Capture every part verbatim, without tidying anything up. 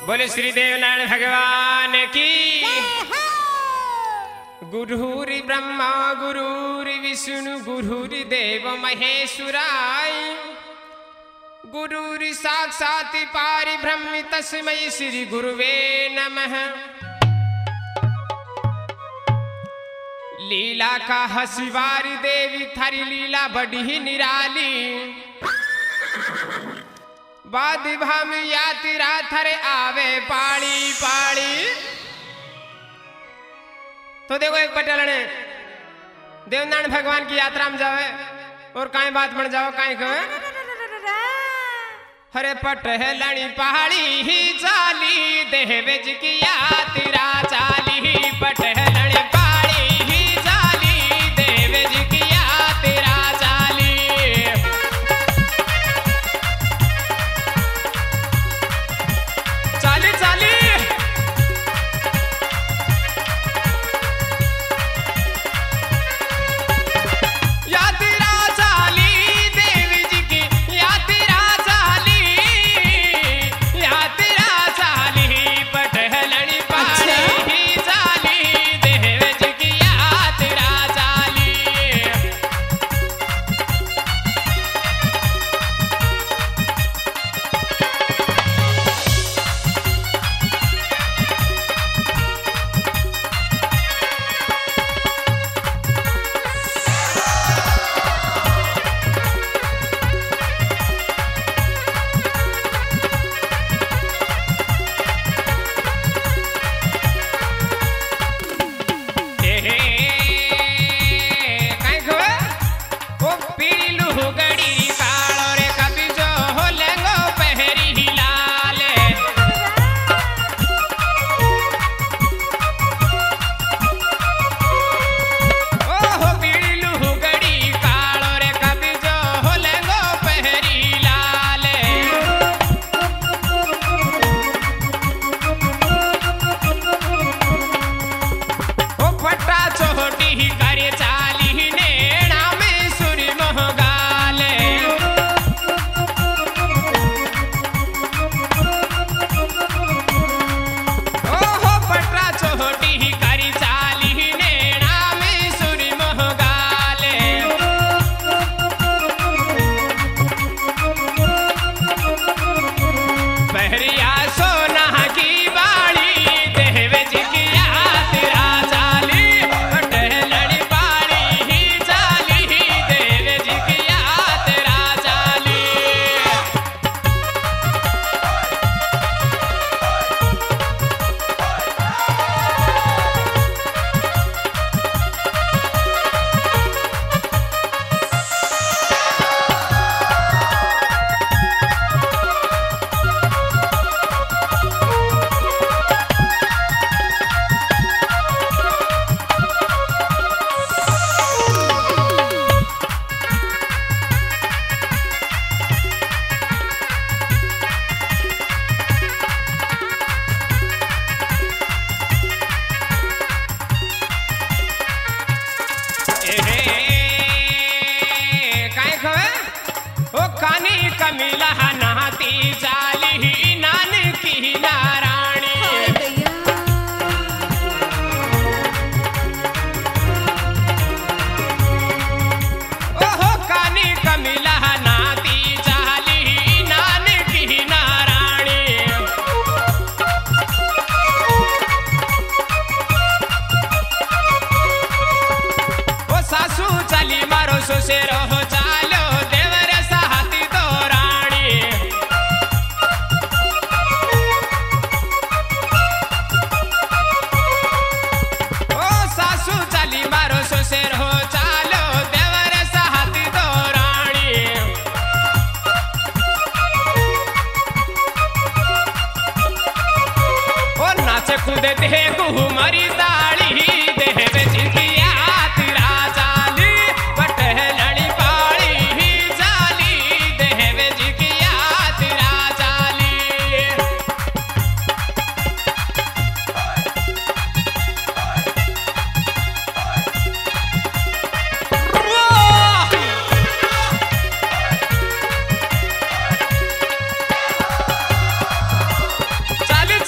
बोले श्री देवनारायण भगवान की। गुरुरी ब्रह्मा गुरुरी विष्णु गुरुरी देव महेश्वराय गुरुरी साक्षात् पारि ब्रह्म तस्मै श्री गुरुवे नमः। लीला का हसीवारी देवी थारी लीला बड़ी निराली वादी भाम यात्रा थरे आवे पाड़ी पाड़ी। तो देखो एक पटेल ने देवनारायण भगवान की यात्रा में जावे और काई बात बन जाओ काई कहे हरे पटेलनी पहाड़ी ही चाली देवेज की यात्रा चाली पटेलनी पहाड़ी ही चाली देवेज की यात्रा चाली। चाली चाली यात्रा चाली देवी जी की यात्रा चाली यात्रा चाली पटेलनी पहाड़ी ही चाली देवी जी की यात्रा चाली। कमीला नहाती चाली नानकी नारायणी ओहो कानी कमीला नहाती चाली नानकी नारायणी। ओ सासू चाली मारो सुसेरो चालो देवर साहती तो रानी। ओ सासू चाली मारो सुसेर हो चालो देवर साहती तो रानी। ओ नाचे कूदे दे घूमरी ताली देवे जिनकी यात्रा चाली पटेलनी पहाड़ी ही चाली देवे जी की यात्रा चाली। चाली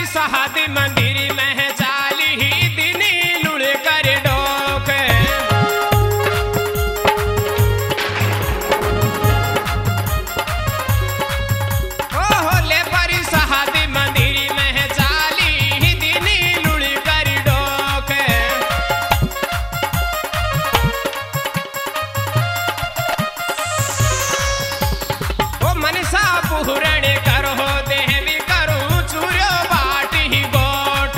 सहादी मंदिर में चाली ही दिनी लुड़ कर डोक। ओ होले पर सहादी मंदिर में चाली ही दिनी लुड़ कर डोक। ओ मनसा पूरण करो देवी करो चूरो बाटी ही गोट।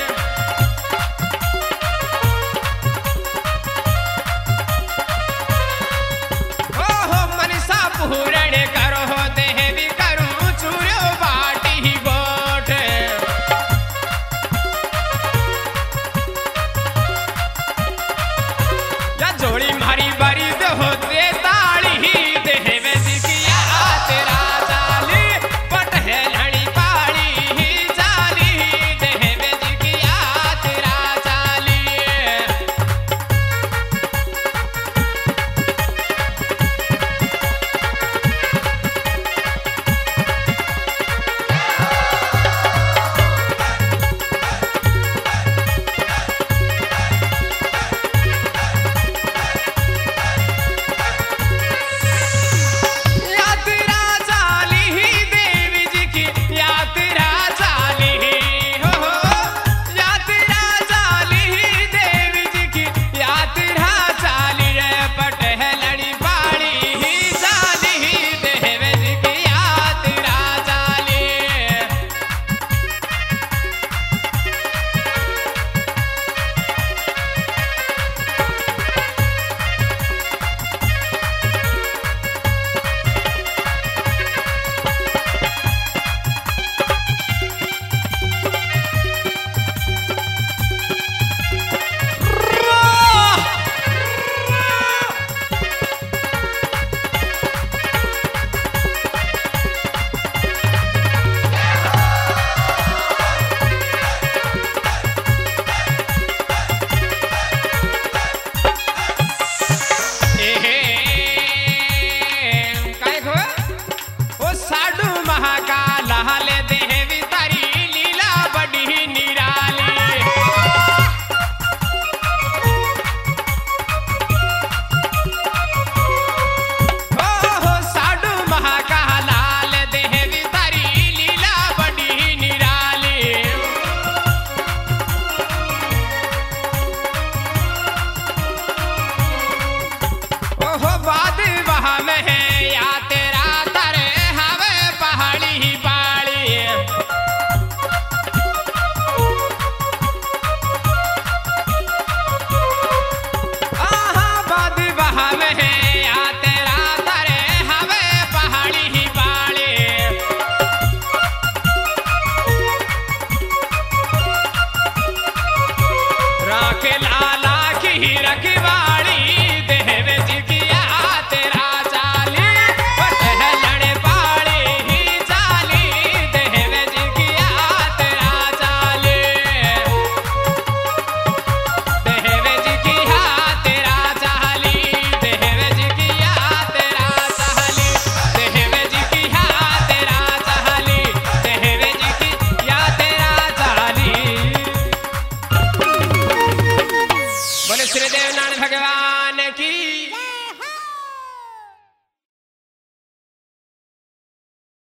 ओ हो मनसा पूरण करो देवी करो चूरो बाटी ही गोट। या जोड़ी मारी बरी हो दे ताली ही देवे जी की याद राजा ली पटहलनी पाली ही चाली देवे जी की याद राजा ली। यात्रा चाली ही देवी जी की यात्रा चाली ही हो हो। यात्रा चाली ही देवी जी की यात्रा चाली रे पटहलनी पाली ही चाली ही देवी जी की यात्रा चाली। एहे काय गो ओ साडू महाकाल हाले देवी तारी लीला बड़ी निराली। ओ हो साडू महाकाल हाले देवी तारी लीला बड़ी निराली। ओहो बाद वहाँ में है या तेरा तारे हवे पहाड़ी ही पाड़ी। आहा बाद वहाँ में है या तेरा तारे हवे पहाड़ी ही पाड़ी। राख लाला की रखवाड़ी देवे जी की याद राजा ली पटहलनी पाली ही चाली देवे जी की याद राजा ली। देवे जी की याद राजा ली देवे जी की याद राजा ली देवे जी की याद राजा ली देवे जी की याद राजा ली। बोले श्री देव नारायण भगवान।